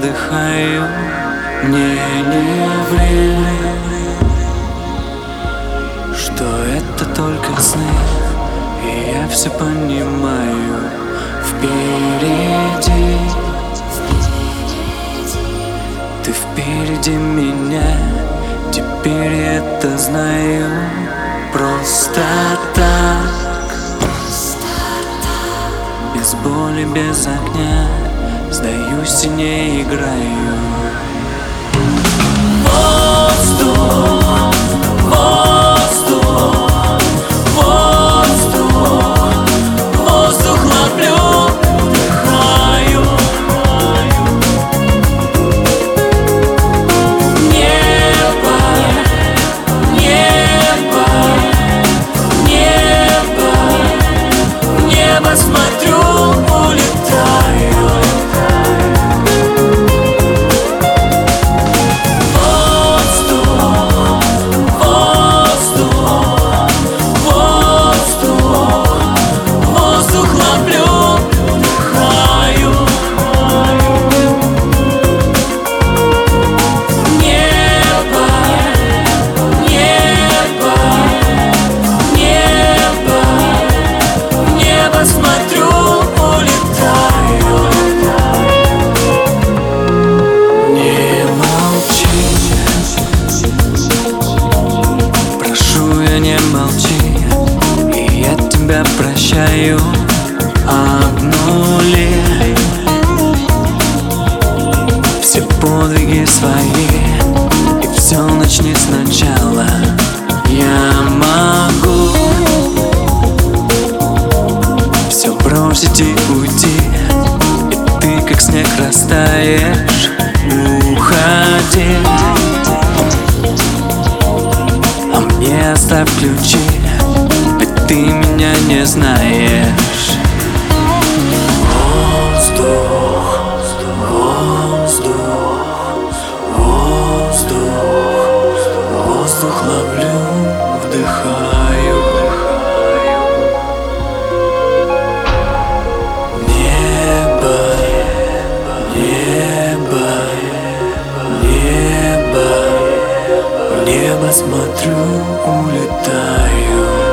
вдыхаю. Мне не время, что это только сны, и я все понимаю. Впереди, ты впереди меня, теперь я это знаю. Просто так, без боли, без огня, сдаюсь и не играю. Воздух, воздух, воздух, воздух ловлю, вдыхаю. Небо, небо, небо, небо смотрю, улетаю. Не молчи, и я тебя прощаю. Обнули все подвиги свои, и все начни сначала. Я могу все бросить и уйти, и ты как снег растаешь. Уходи, а мне оставь ключи, ведь ты меня не знаешь. Воздух, воздух, воздух, воздух ловлю, вдыхаю. Небо, небо, небо, в небо смотрю, улетаю.